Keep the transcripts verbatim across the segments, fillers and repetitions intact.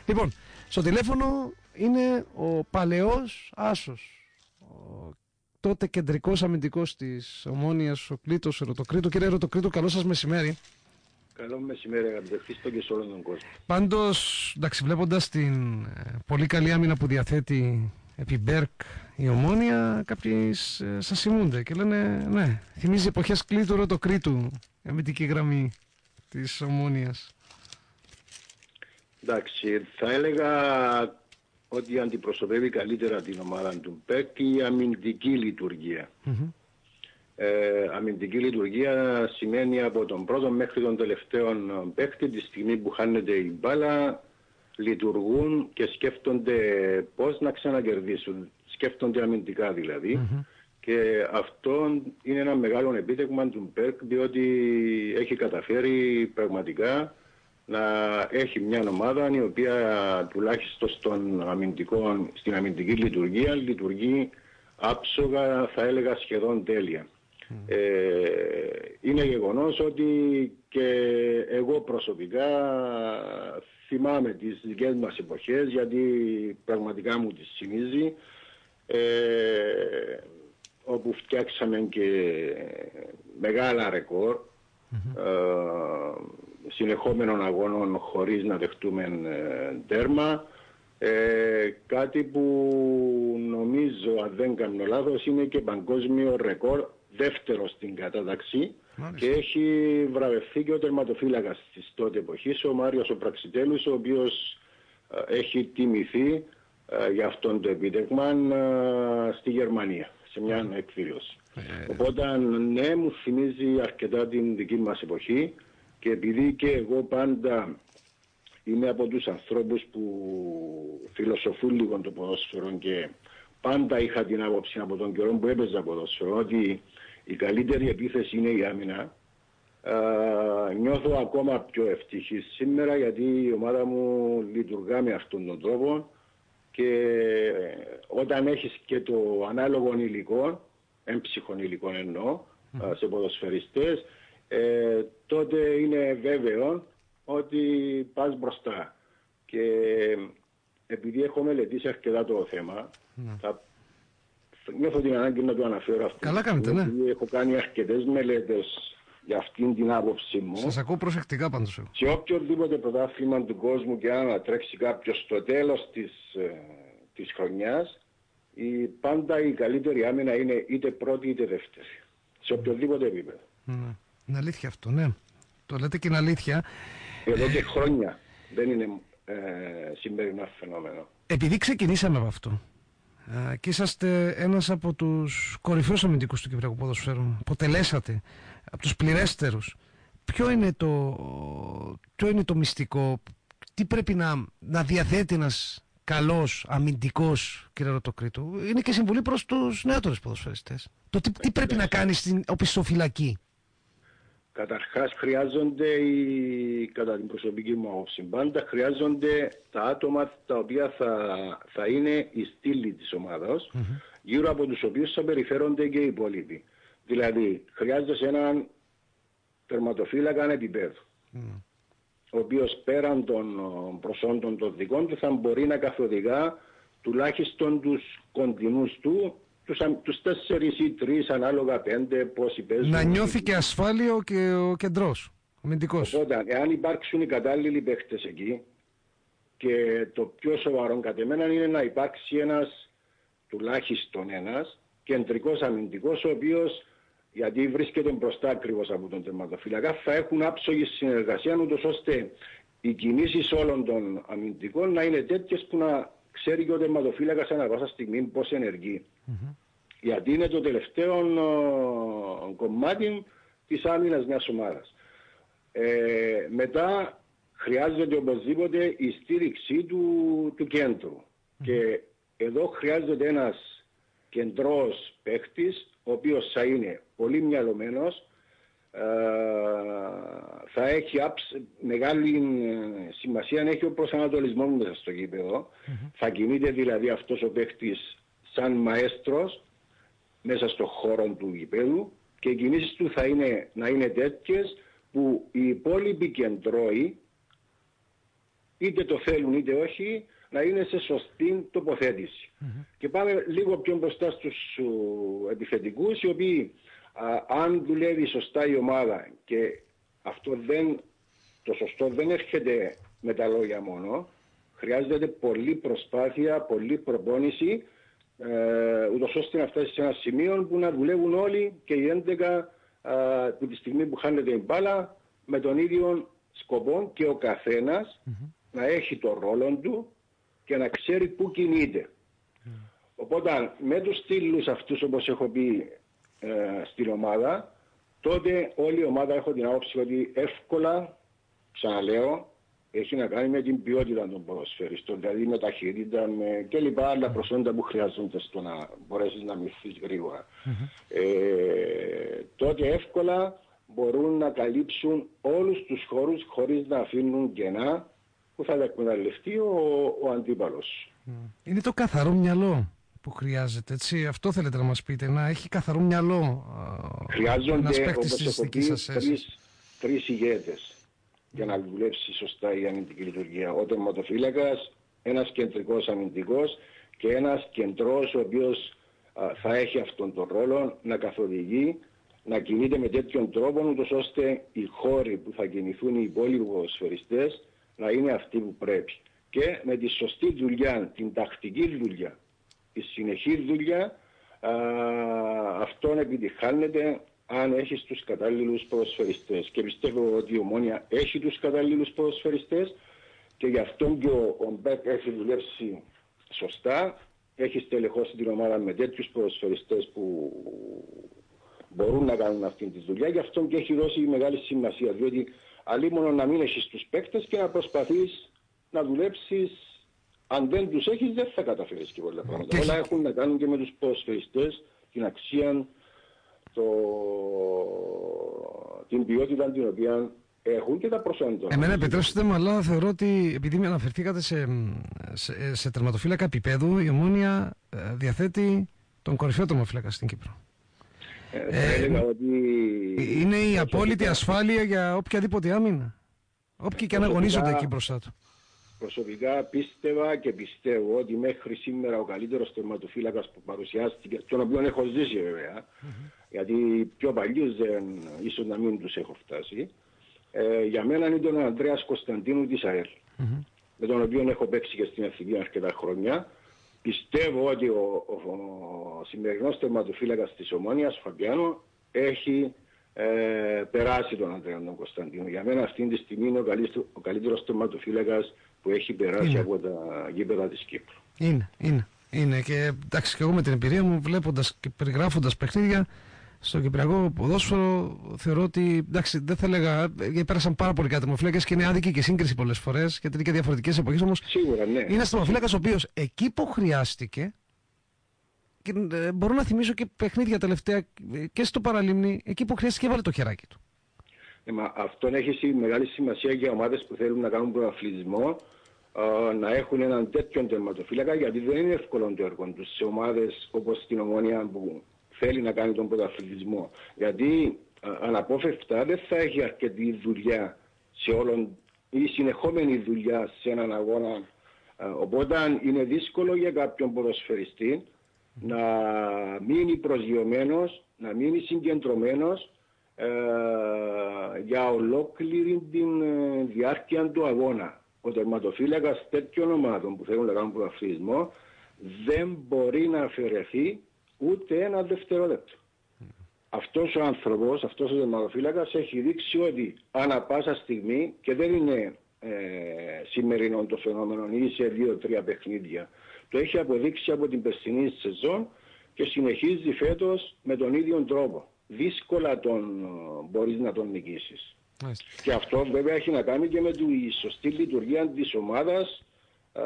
Λοιπόν, στο τηλέφωνο είναι ο παλαιός άσος, ο τότε κεντρικός αμυντικός της Ομόνοιας, ο Κλήτος Ερωτοκρήτου. Κύριε Ερωτοκρήτου, καλό σας μεσημέρι. Καλό μεσημέρι, αγαπητέ Χρήστο, και σε όλον τον κόσμο. Πάντως, εντάξει, βλέποντας την ε, πολύ καλή άμυνα που διαθέτει επί Μπέρκ η Ομόνια, κάποιοι ε, σας θυμούνται και λένε, ναι, θυμίζει εποχές Κλήτου Ερωτοκρήτου η αμυντική γραμμή της Ομόνιας. Εντάξει, θα έλεγα ότι αντιπροσωπεύει καλύτερα την ομάδα του Μπέρκ η αμυντική λειτουργία. Mm-hmm. Ε, αμυντική λειτουργία σημαίνει από τον πρώτο μέχρι τον τελευταίο παίκτη, τη στιγμή που χάνεται η μπάλα, λειτουργούν και σκέφτονται πώς να ξανακερδίσουν. Σκέφτονται αμυντικά δηλαδή. Mm-hmm. Και αυτό είναι ένα μεγάλο επίτευγμα του Μπέρκ, διότι έχει καταφέρει πραγματικά να έχει μια ομάδα η οποία τουλάχιστον στον αμυντικό, στην αμυντική λειτουργία λειτουργεί άψογα, θα έλεγα σχεδόν τέλεια. Mm. Ε, είναι γεγονός ότι και εγώ προσωπικά θυμάμαι τις δικές μας εποχές, γιατί πραγματικά μου τις θυμίζει, ε, όπου φτιάξαμε και μεγάλα ρεκόρ, mm-hmm. ε, συνεχόμενων αγώνων χωρίς να δεχτούμε ε, τέρμα. Ε, κάτι που νομίζω, αν δεν κάνω λάθος, είναι και παγκόσμιο ρεκόρ, δεύτερο στην κατάταξη. Μάλιστα. Και έχει βραβευθεί και ο τερματοφύλακας της τότε εποχής, ο Μάριος ο Πραξιτέλους, ο οποίος ε, έχει τιμηθεί ε, για αυτόν το επίτευγμα ε, στη Γερμανία, σε μια mm. εκδήλωση. Ε... Οπότε ναι, μου θυμίζει αρκετά την δική μας εποχή, και επειδή και εγώ πάντα είμαι από τους ανθρώπους που φιλοσοφούν λίγο το ποδόσφαιρο και πάντα είχα την άποψη από τον καιρό που έπαιζα ποδόσφαιρο ότι η καλύτερη επίθεση είναι η άμυνα. Α, νιώθω ακόμα πιο ευτυχής σήμερα, γιατί η ομάδα μου λειτουργά με αυτόν τον τρόπο, και όταν έχεις και το ανάλογο υλικό, έμψυχον υλικό εννοώ, mm. σε ποδοσφαιριστές, ε, τότε είναι βέβαιο ότι πας μπροστά. Και επειδή έχω μελετήσει αρκετά το θέμα, mm. θα νιώθω την ανάγκη να το αναφέρω αυτό. Καλά κάνετε, ναι. Έχω κάνει αρκετές μελέτες για αυτήν την άποψη μου. Σας ακούω προσεκτικά πάντως. Σε οποιοδήποτε πρωτάθλημα του κόσμου και αν τρέξει κάποιος στο τέλος της, ε, της χρονιάς, η, πάντα η καλύτερη άμυνα είναι είτε πρώτη είτε δεύτερη. Σε οποιοδήποτε επίπεδο. Mm. Είναι αλήθεια αυτό, ναι. Το λέτε και είναι αλήθεια. Εδώ και χρόνια. Δεν είναι ε, σημερινό φαινόμενο. Επειδή ξεκινήσαμε από αυτό ε, και είσαστε ένας από τους κορυφαίους αμυντικούς του Κυπριακού ποδοσφαίρου, αποτελέσατε από τους πληρέστερους, ποιο είναι το, ποιο είναι το μυστικό, τι πρέπει να, να διαθέτει ένας καλός αμυντικός, κύριε Ερωτοκρήτου? Είναι και συμβουλή προς τους νεότερους ποδοσφαιριστές. Το τι, τι πρέπει να κάνει στην οπισθοφυλακή? Καταρχάς χρειάζονται, οι, κατά την προσωπική μου άποψη, πάντα χρειάζονται τα άτομα τα οποία θα, θα είναι η στήλη της ομάδας, mm-hmm. γύρω από τους οποίους θα περιφέρονται και οι υπόλοιποι. Δηλαδή, χρειάζεται έναν τερματοφύλακα επίπεδου, mm. ο οποίος πέραν των προσόντων των δικών του θα μπορεί να καθοδηγά τουλάχιστον τους κοντινούς του, τους, τους τέσσερις ή τρεις, ανάλογα πέντε, πόσοι παίζουν. Να νιώθει και ασφάλειο και ο κεντρός, ο αμυντικός. Οπότε, εάν υπάρξουν οι κατάλληλοι παίχτες εκεί, και το πιο σοβαρό κατ' εμένα είναι να υπάρξει ένας, τουλάχιστον ένας, κεντρικός αμυντικός, ο οποίος, γιατί βρίσκεται μπροστά ακριβώς από τον τερματοφύλακα, θα έχουν άψογη συνεργασία, ούτως ώστε οι κινήσεις όλων των αμυντικών να είναι τέτοιες που να ξέρει και ο τερματοφύλακας ανά πάσα στιγμή πώς ενεργεί. Mm-hmm. Γιατί είναι το τελευταίο ο, κομμάτι της άμυνας μιας ομάδας. Ε, μετά χρειάζεται οπωσδήποτε η στήριξη του, του κέντρου. Mm-hmm. Και εδώ χρειάζεται ένας κεντρός παίχτης, ο οποίος θα είναι πολύ μυαλωμένος, ε, θα έχει άψ, μεγάλη σημασία να έχει ο προσανατολισμός μέσα στο γήπεδο. Mm-hmm. Θα κινείται δηλαδή αυτός ο παίχτης σαν μαέστρος μέσα στο χώρο του γηπέδου, και οι κινήσεις του θα είναι να είναι τέτοιες που οι υπόλοιποι κεντρώοι είτε το θέλουν είτε όχι, να είναι σε σωστή τοποθέτηση. Mm-hmm. Και πάμε λίγο πιο μπροστά στους επιθετικούς, οι οποίοι α, αν δουλεύει σωστά η ομάδα, και αυτό δεν, το σωστό δεν έρχεται με τα λόγια μόνο, χρειάζεται πολλή προσπάθεια, πολλή προπόνηση, ε, ούτως ώστε να φτάσει σε ένα σημείο που να δουλεύουν όλοι και οι έντεκα ε, που τη στιγμή που χάνεται η μπάλα με τον ίδιο σκοπό, και ο καθένας mm-hmm. να έχει το ρόλο του και να ξέρει πού κινείται. Mm. Οπότε με τους στήλους αυτούς, όπως έχω πει ε, στην ομάδα, τότε όλη η ομάδα, έχω την άποψη ότι εύκολα, ξαναλέω, έχει να κάνει με την ποιότητα των ποδοσφαιριστών, δηλαδή με ταχύτητα με και λοιπά άλλα προσόντα που χρειάζονται στο να μπορέσεις να μυθείς γρήγορα. Mm-hmm. Ε, τότε εύκολα μπορούν να καλύψουν όλους τους χώρους χωρίς να αφήνουν κενά που θα εκμεταλλευτεί ο, ο αντίπαλος. Είναι το καθαρό μυαλό που χρειάζεται, έτσι. Αυτό θέλετε να μας πείτε, να έχει καθαρό μυαλό. Χρειάζονται, όπως έχω πει, τρεις, τρεις ηγέτες για να δουλέψει σωστά η αμυντική λειτουργία. Ο τερματοφύλακας, ένας κεντρικός αμυντικός και ένας κεντρός ο οποίος α, θα έχει αυτόν τον ρόλο να καθοδηγεί, να κινείται με τέτοιον τρόπο, ούτως ώστε οι χώροι που θα κινηθούν οι υπόλοιποι ποδοσφαιριστές να είναι αυτοί που πρέπει. Και με τη σωστή δουλειά, την τακτική δουλειά, τη συνεχή δουλειά, α, αυτόν επιτυχάνεται αν έχεις τους κατάλληλους ποδοσφαιριστές. Και πιστεύω ότι η Ομόνοια έχει τους κατάλληλους ποδοσφαιριστές και γι' αυτό και ο, ο Μπέκ έχει δουλέψει σωστά, έχει στελεχώσει την ομάδα με τέτοιους ποδοσφαιριστές που μπορούν να κάνουν αυτή τη δουλειά, γι' αυτό και έχει δώσει μεγάλη σημασία, διότι αλίμονο να μην έχεις τους παίκτες και να προσπαθείς να δουλέψεις, αν δεν τους έχεις δεν θα καταφέρεις και πολλά πράγματα. Όλα έχουν να κάνουν και με τους ποδοσφαιριστές, την αξία, το... την ποιότητα την οποία έχουν και τα προσόντα. Εμένα επιτρέψτε μου, αλλά θεωρώ ότι επειδή με αναφερθήκατε σε, σε, σε τερματοφύλακα επίπεδου, η Ομόνοια ε, διαθέτει τον κορυφαίο τερματοφύλακα στην Κύπρο. Ε, ε, ότι... Είναι η απόλυτη ασφάλεια για οποιαδήποτε άμυνα. Όποιοι και αν αγωνίζονται εκεί μπροστά του. Προσωπικά πίστευα και πιστεύω ότι μέχρι σήμερα ο καλύτερος τερματοφύλακας που παρουσιάστηκε, τον οποίο έχω ζήσει βέβαια, mm-hmm. γιατί πιο παλιούς δεν, ίσως να μην τους έχω φτάσει, ε, για μένα ήταν ο Ανδρέας Κωνσταντίνου της ΑΕΛ, mm-hmm. με τον οποίο έχω παίξει και στην Εθνική αρκετά χρόνια. Πιστεύω ότι ο, ο, ο σημερινός τερματοφύλακας της Ομόνοιας, ο Φαμπιάνο, έχει ε, περάσει τον Ανδρέα τον Κωνσταντίνο. Για μένα αυτή τη στιγμή είναι ο, καλύτερο, ο καλύτερος τερματοφύλακας που έχει περάσει είναι. από τα γήπεδα της Κύπρου. Είναι, είναι. Είναι και εντάξει, και εγώ με την εμπειρία μου, βλέποντας και περιγράφοντας παιχνίδια στο κυπριακό ποδόσφαιρο, θεωρώ ότι εντάξει, δεν θα έλεγα, γιατί πέρασαν πάρα πολλοί τερματοφύλακες και είναι άδικη και σύγκριση πολλές φορές, γιατί είναι και διαφορετικές εποχές, όμως σίγουρα, ναι. Είναι ένας τερματοφύλακας ο οποίος εκεί που χρειάστηκε, και ε, μπορώ να θυμίσω και παιχνίδια τελευταία και στο Παραλίμνη, εκεί που χρειάστηκε έβαλε το χεράκι του. Ε, μα αυτόν έχει μεγάλη σημασία για ομάδες που θέλουν να κάνουν πρωταθλητισμό, ε, να έχουν έναν τέτοιον τερματοφύλακα, γιατί δεν είναι εύκολο το έργο τους σε ομάδες όπως την Ομόνοια που θέλει να κάνει τον πρωταθλητισμό. Γιατί ε, αναπόφευκτα δεν θα έχει αρκετή δουλειά σε όλον, ή συνεχόμενη δουλειά σε έναν αγώνα. Ε, οπότε είναι δύσκολο για κάποιον ποδοσφαιριστή να μείνει προσγειωμένος, να μείνει συγκεντρωμένος ε, για ολόκληρη την ε, διάρκεια του αγώνα. Ο τερματοφύλακας τέτοιων ομάδων που θέλουν να κάνουν πρωταθλητισμό δεν μπορεί να αφαιρεθεί ούτε ένα δευτερόλεπτο. Mm. Αυτός ο άνθρωπος, αυτός ο τερματοφύλακας έχει δείξει ότι ανά πάσα στιγμή, και δεν είναι ε, σημερινό το φαινόμενο ή σε δύο-τρία παιχνίδια, το έχει αποδείξει από την περσινή σεζόν και συνεχίζει φέτος με τον ίδιο τρόπο. Δύσκολα τον μπορείς να τον νικήσεις. Nice. Και αυτό βέβαια έχει να κάνει και με τη σωστή λειτουργία της ομάδας, α,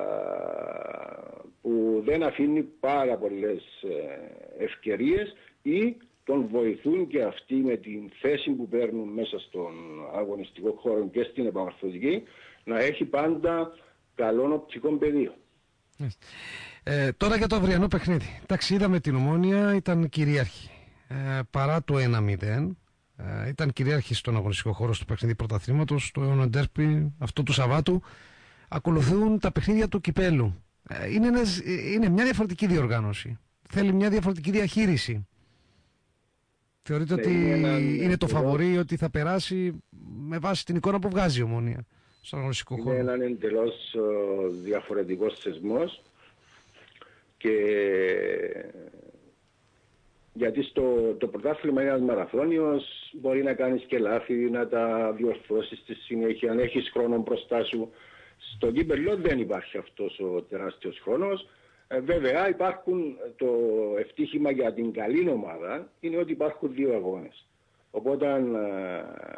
που δεν αφήνει πάρα πολλές ευκαιρίες ή τον βοηθούν και αυτοί με την θέση που παίρνουν μέσα στον αγωνιστικό χώρο και στην επαναρθωτική να έχει πάντα καλόν οπτικό πεδίο. Ε, τώρα για το αυριανό παιχνίδι. Εντάξει, είδαμε την Ομόνοια, ήταν κυρίαρχη. Ε, παρά το ένα μηδέν, ε, ήταν κυρίαρχη στον αγωνιστικό χώρο του παιχνίδι πρωταθλήματος, το Αιώνιο Ντέρμπι αυτό του Σαββάτου. ακολουθούν τα παιχνίδια του κυπέλου. Είναι, ένας, είναι μια διαφορετική διοργάνωση. Θέλει μια διαφορετική διαχείριση. Θεωρείτε ναι, ότι είναι, είναι το φαβορί, ότι θα περάσει με βάση την εικόνα που βγάζει η Ομόνοια στον αγωνιστικό χώρο? Είναι έναν εντελώς διαφορετικός θεσμός, και γιατί στο το πρωτάθλημα είναι ένας μαραθώνιος, μπορεί να κάνεις και λάθη, να τα διορθώσεις στη συνέχεια, αν έχεις χρόνο μπροστά σου. Στο κύπελλο δεν υπάρχει αυτός ο τεράστιος χρόνος. Ε, βέβαια υπάρχουν, το ευτύχημα για την καλή ομάδα είναι ότι υπάρχουν δύο αγώνες. Οπότε ε,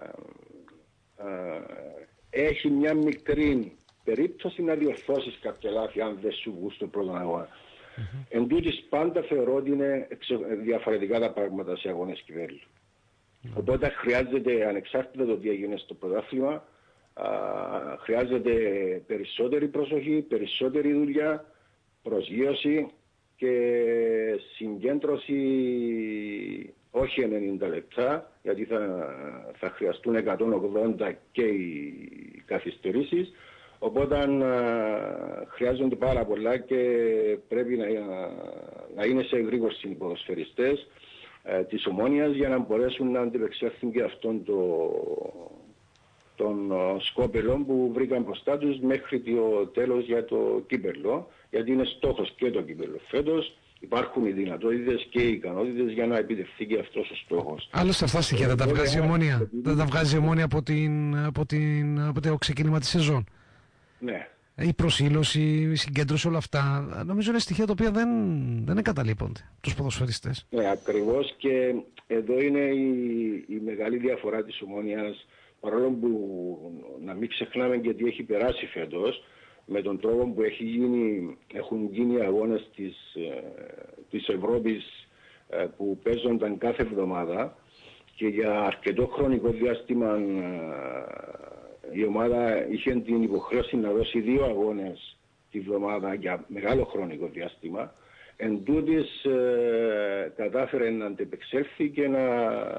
ε, έχει μια μικρή περίπτωση να διορθώσεις κάποια λάθη αν δεν σου βγουν στον πρώτο αγώνα. Mm-hmm. Εν τούτης πάντα θεωρώ ότι είναι διαφορετικά τα πράγματα σε αγώνες κυπέλλου. Mm-hmm. Οπότε χρειάζεται, ανεξάρτητα το τι έγινε στο πρωτάθλημα, χρειάζεται περισσότερη προσοχή, περισσότερη δουλειά, προσγείωση και συγκέντρωση, όχι ενενήντα λεπτά, γιατί θα, θα χρειαστούν εκατόν ογδόντα και οι καθυστερήσεις. Οπότε α, χρειάζονται πάρα πολλά και πρέπει να, να είναι σε εγρήγορση οι ποδοσφαιριστές ε, της Ομόνοιας για να μπορέσουν να αντιπεξέλθουν και αυτόν το, των σκόπελων που βρήκαν μπροστά τους μέχρι το τέλος για το κύπελλο, γιατί είναι στόχος και το κύπελλο φέτος. Υπάρχουν οι δυνατότητες και οι ικανότητες για να επιτευχθεί και αυτός ο στόχος. Άλλωστε αυτά στοιχεία δεν τα βγάζει η Ομόνοια. Δεν τα βγάζει η Ομόνοια από, την, από, την, από το ξεκίνημα της σεζόν. Ναι. Η προσήλωση, η συγκέντρωση, όλα αυτά. Νομίζω είναι στοιχεία τα οποία δεν, δεν εγκαταλείπονται τους ποδοσφαιριστές. Ναι, ακριβώς, και εδώ είναι η, η μεγάλη διαφορά της Ομόνοιας, παρόλο που να μην ξεχνάμε και τι έχει περάσει φέτος, με τον τρόπο που έχει γίνει, έχουν γίνει αγώνες της, της Ευρώπης που παίζονταν κάθε εβδομάδα, και για αρκετό χρονικό διάστημα η ομάδα είχε την υποχρέωση να δώσει δύο αγώνες τη βδομάδα για μεγάλο χρονικό διάστημα. Εν τούτης ε, κατάφερε να αντεπεξέλθει και να,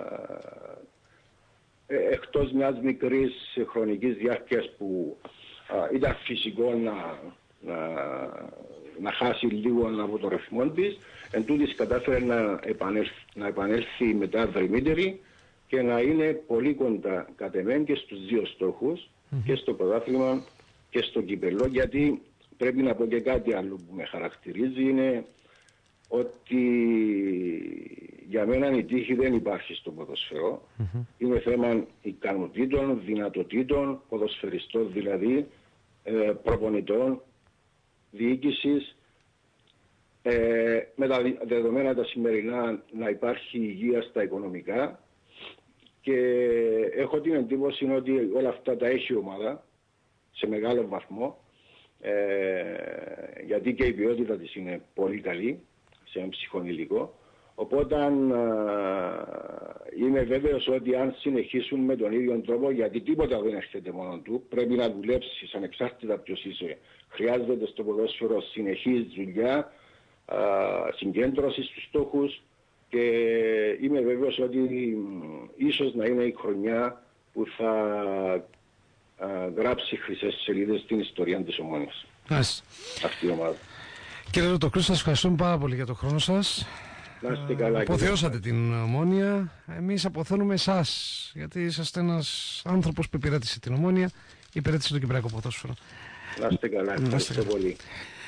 ε, εκτός μιας μικρής χρονικής διάρκειας που ε, ήταν φυσικό να, να, να χάσει λίγο από το ρυθμό της, εν τούτης κατάφερε να επανέλθει, να επανέλθει μετά δρυμύτερη και να είναι πολύ κοντά κατ' εμέν και στους δύο στόχους, mm-hmm. και στο πρωτάθλημα και στο κύπελλο, γιατί πρέπει να πω και κάτι άλλο που με χαρακτηρίζει, είναι ότι για μένα η τύχη δεν υπάρχει στο ποδοσφαιρό. Mm-hmm. Είναι θέμα ικανοτήτων, δυνατοτήτων, ποδοσφαιριστών δηλαδή, ε, προπονητών, διοίκησης, ε, με τα δεδομένα τα σημερινά να υπάρχει υγεία στα οικονομικά. Και έχω την εντύπωση ότι όλα αυτά τα έχει η ομάδα σε μεγάλο βαθμό, ε, γιατί και η ποιότητα της είναι πολύ καλή σε ένα ψυχονηλικό. Οπότε α, είμαι βέβαιος ότι αν συνεχίσουν με τον ίδιο τρόπο, γιατί τίποτα δεν έρχεται μόνο του, πρέπει να δουλέψεις ανεξάρτητα ποιος είσαι. Χρειάζεται στο ποδόσφαιρο συνεχής δουλειά, α, συγκέντρωση στους στόχους, και είμαι βέβαιος ότι ίσως να είναι η χρονιά που θα α, γράψει χρυσές σελίδες στην ιστορία της Ομόνοιας. Άς. Αυτή η ομάδα. Κύριε Ρωτοκλού, σας ευχαριστούμε πάρα πολύ για τον χρόνο σας. Να είστε καλά. Αποθεώσατε την Ομόνοια. Εμείς αποθώνουμε εσάς, γιατί είσαστε ένας άνθρωπος που υπηρέτησε την Ομόνοια, υπηρέτησε το κυπριακό ποδόσφαιρο. Να είστε καλά. Ευχαριστώ πολύ.